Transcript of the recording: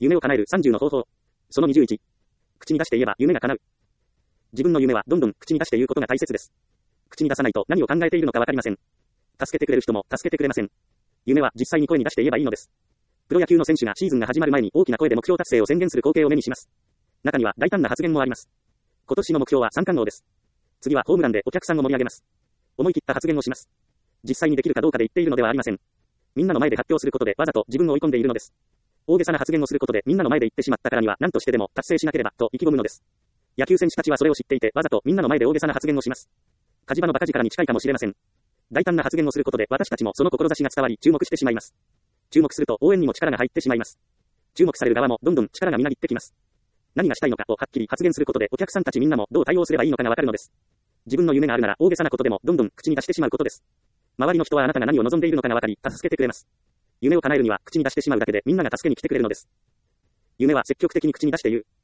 夢を叶える30の方法。その21。口に出して言えば夢が叶う。自分の夢はどんどん口に出して言うことが大切です。口に出さないと何を考えているのかわかりません。助けてくれる人も助けてくれません。夢は実際に声に出して言えばいいのです。プロ野球の選手がシーズンが始まる前に大きな声で目標達成を宣言する光景を目にします。中には大胆な発言もあります。今年の目標は三冠王です。次はホームランでお客さんを盛り上げます。思い切った発言をします。実際にできるかどうかで言っているのではありません。みんなの前で発表することでわざと自分を追い込んでいるのです。大げさな発言をすることでみんなの前で言ってしまったからには何としてでも達成しなければと意気込むのです。野球選手たちはそれを知っていてわざとみんなの前で大げさな発言をします。火事場の馬鹿力に近いかもしれません。大胆な発言をすることで私たちもその志が伝わり注目してしまいます。注目すると応援にも力が入ってしまいます。注目される側もどんどん力がみなぎってきます。何がしたいのかをはっきり発言することでお客さんたちみんなもどう対応すればいいのかがわかるのです。自分の夢があるなら大げさなことでもどんどん口に出してしまうことです。周りの人はあなたが何を望んでいるのかがわかり助けてくれます。夢を叶えるには口に出してしまうだけでみんなが助けに来てくれるのです。夢は積極的に口に出して言う。